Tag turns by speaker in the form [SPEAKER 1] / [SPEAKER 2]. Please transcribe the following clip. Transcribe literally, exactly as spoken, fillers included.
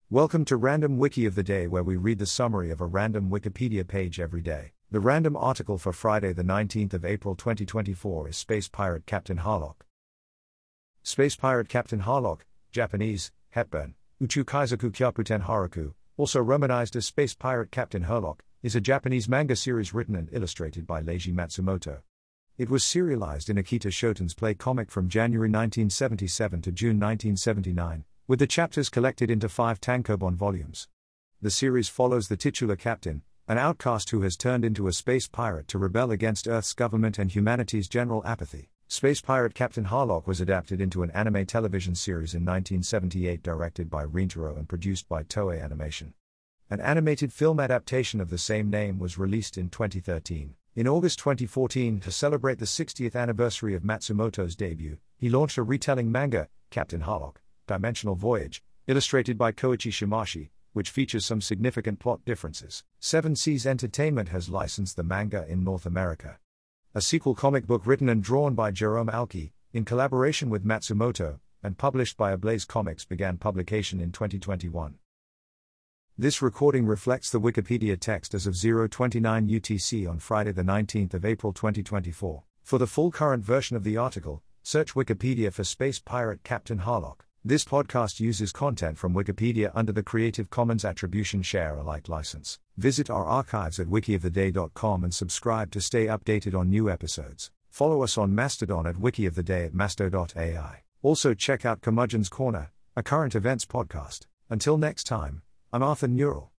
[SPEAKER 1] Welcome to Random Wiki of the Day, where we read the summary of a random Wikipedia page every day. The random article for Friday the nineteenth of April twenty twenty-four is Space Pirate Captain Harlock. Space Pirate Captain Harlock, Japanese, Hepburn, Uchu Kaizoku Kyaputen Haruku, also romanized as Space Pirate Captain Harlock, is a Japanese manga series written and illustrated by Leiji Matsumoto. It was serialized in Akita Shoten's Play comic from January nineteen seventy-seven to June nineteen seventy-nine, with the chapters collected into five tankobon volumes. The series follows the titular captain, an outcast who has turned into a space pirate to rebel against Earth's government and humanity's general apathy. Space Pirate Captain Harlock was adapted into an anime television series in nineteen seventy-eight, directed by Rintaro and produced by Toei Animation. An animated film adaptation of the same name was released in twenty thirteen. In August twenty fourteen, to celebrate the sixtieth anniversary of Matsumoto's debut, he launched a retelling manga, Captain Harlock: Dimensional Voyage, illustrated by Koichi Shimashi, which features some significant plot differences. Seven Seas Entertainment has licensed the manga in North America. A sequel comic book written and drawn by Jerome Alki, in collaboration with Matsumoto, and published by Ablaze Comics, began publication in twenty twenty-one. This recording reflects the Wikipedia text as of zero twenty-nine U T C on Friday the nineteenth of April twenty twenty-four. For the full current version of the article, search Wikipedia for Space Pirate Captain Harlock. This podcast uses content from Wikipedia under the Creative Commons Attribution Share Alike license. Visit our archives at wiki of the day dot com and subscribe to stay updated on new episodes. Follow us on Mastodon at wikioftheday at masto dot A I. Also check out Curmudgeon's Corner, a current events podcast. Until next time, I'm Arthur Neural.